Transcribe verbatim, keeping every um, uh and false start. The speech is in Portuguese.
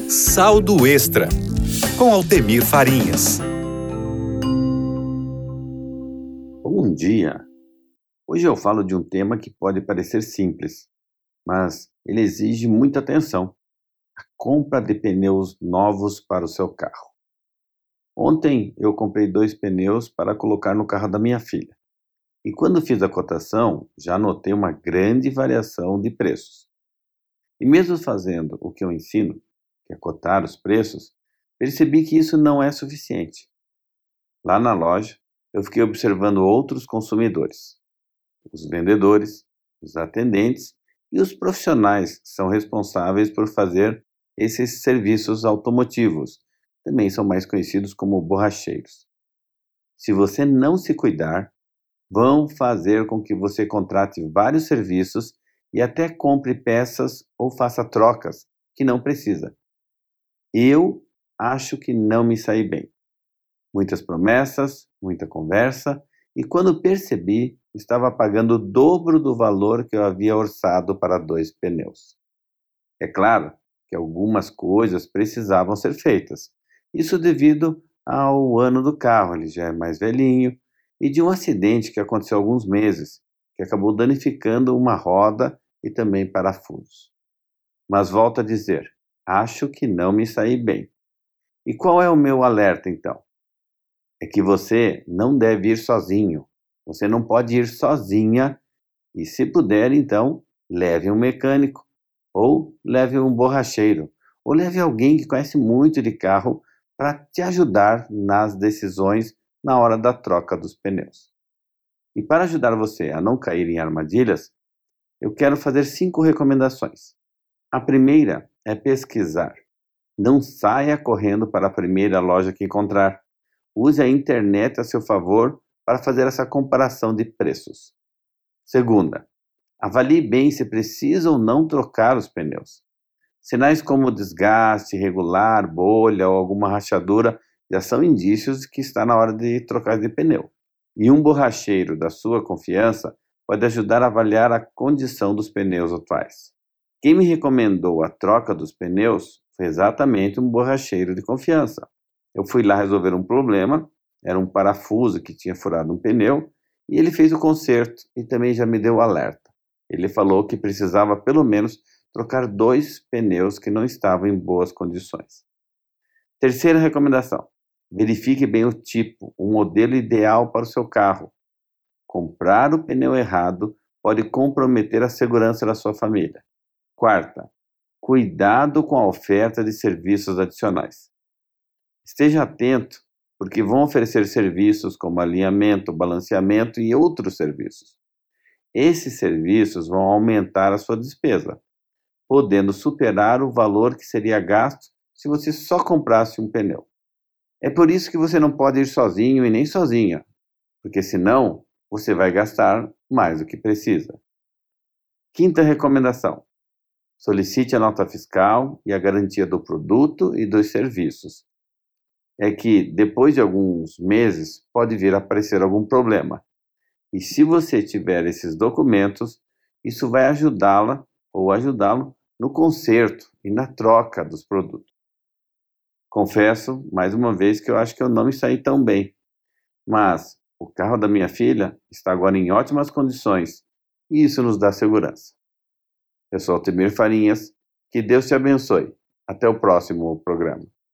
Saldo Extra, com Altemir Farinhas. Bom dia! Hoje eu falo de um tema que pode parecer simples, mas ele exige muita atenção: a compra de pneus novos para o seu carro. Ontem eu comprei dois pneus para colocar no carro da minha filha. E quando fiz a cotação, já notei uma grande variação de preços. E mesmo fazendo o que eu ensino, que é cotar os preços, percebi que isso não é suficiente. Lá na loja, eu fiquei observando outros consumidores, os vendedores, os atendentes e os profissionais que são responsáveis por fazer esses serviços automotivos, também são mais conhecidos como borracheiros. Se você não se cuidar, vão fazer com que você contrate vários serviços e até compre peças ou faça trocas que não precisa. Eu acho que não me saí bem. Muitas promessas, muita conversa, e quando percebi, estava pagando o dobro do valor que eu havia orçado para dois pneus. É claro que algumas coisas precisavam ser feitas. Isso devido ao ano do carro, ele já é mais velhinho, e de um acidente que aconteceu há alguns meses, que acabou danificando uma roda e também parafusos. Mas volto a dizer, acho que não me saí bem. E qual é o meu alerta então? É que você não deve ir sozinho. Você não pode ir sozinha e, se puder, então, leve um mecânico, ou leve um borracheiro, ou leve alguém que conhece muito de carro para te ajudar nas decisões na hora da troca dos pneus. E para ajudar você a não cair em armadilhas, eu quero fazer cinco recomendações. A primeira é pesquisar. Não saia correndo para a primeira loja que encontrar. Use a internet a seu favor para fazer essa comparação de preços. Segunda, avalie bem se precisa ou não trocar os pneus. Sinais como desgaste irregular, bolha ou alguma rachadura já são indícios de que está na hora de trocar de pneu. E um borracheiro da sua confiança pode ajudar a avaliar a condição dos pneus atuais. Quem me recomendou a troca dos pneus foi exatamente um borracheiro de confiança. Eu fui lá resolver um problema, era um parafuso que tinha furado um pneu, e ele fez o conserto e também já me deu o alerta. Ele falou que precisava pelo menos trocar dois pneus que não estavam em boas condições. Terceira recomendação: verifique bem o tipo, o modelo ideal para o seu carro. Comprar o pneu errado pode comprometer a segurança da sua família. Quarta, cuidado com a oferta de serviços adicionais. Esteja atento, porque vão oferecer serviços como alinhamento, balanceamento e outros serviços. Esses serviços vão aumentar a sua despesa, podendo superar o valor que seria gasto se você só comprasse um pneu. É por isso que você não pode ir sozinho e nem sozinha, porque senão você vai gastar mais do que precisa. Quinta recomendação: solicite a nota fiscal e a garantia do produto e dos serviços. É que depois de alguns meses pode vir a aparecer algum problema. E se você tiver esses documentos, isso vai ajudá-la ou ajudá-lo no conserto e na troca dos produtos. Confesso, mais uma vez, que eu acho que eu não me saí tão bem. Mas o carro da minha filha está agora em ótimas condições e isso nos dá segurança. Eu sou Altemir Farinhas, que Deus te abençoe. Até o próximo programa.